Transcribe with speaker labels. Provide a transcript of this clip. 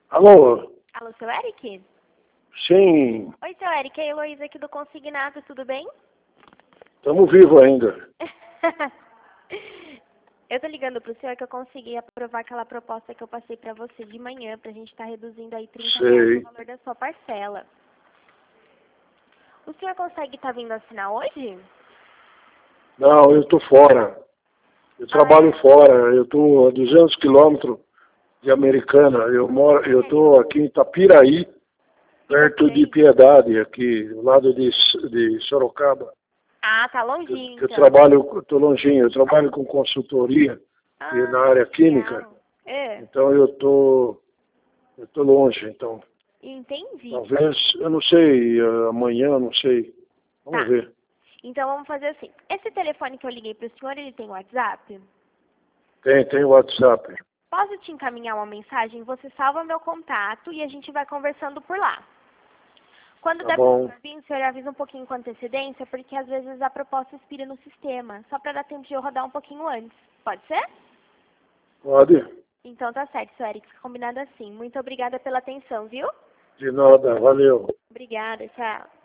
Speaker 1: Alô?
Speaker 2: Alô, seu Eric?
Speaker 1: Sim,
Speaker 2: Oi, seu Eric, é a Heloísa aqui do Consignado, tudo bem?
Speaker 1: estamos vivos ainda.
Speaker 2: Eu tô ligando pro senhor que eu consegui aprovar aquela proposta que eu passei pra você de manhã, pra gente estar reduzindo aí R$ 30 o
Speaker 1: Sei.
Speaker 2: valor da sua parcela. O senhor consegue estar vindo assinar hoje?
Speaker 1: Não, eu estou fora. Eu trabalho fora. Eu estou a 200 quilômetros de Americana. Eu estou aqui em Itapiraí, perto de Piedade, aqui, do lado de Sorocaba.
Speaker 2: Ah, tá longinho,
Speaker 1: Eu
Speaker 2: então.
Speaker 1: trabalho, estou longinho, eu trabalho com consultoria e na área química.
Speaker 2: Legal. É,
Speaker 1: Então eu estou longe, então.
Speaker 2: entendi.
Speaker 1: Talvez, eu não sei, amanhã, eu não sei.
Speaker 2: Tá,
Speaker 1: Vamos ver.
Speaker 2: então vamos fazer assim. Esse telefone que eu liguei pro senhor, ele tem WhatsApp?
Speaker 1: Tem WhatsApp.
Speaker 2: Posso te encaminhar uma mensagem? Você salva meu contato e a gente vai conversando por lá. Quando
Speaker 1: Tá
Speaker 2: der pro
Speaker 1: bom.
Speaker 2: senhor vir, o senhor avisa um pouquinho com antecedência, porque às vezes a proposta expira no sistema, só para dar tempo de eu rodar um pouquinho antes. Pode ser?
Speaker 1: Pode?
Speaker 2: Então tá certo, seu Eric, combinado assim. Muito obrigada pela atenção, viu?
Speaker 1: De nada, valeu.
Speaker 2: Obrigada, tchau.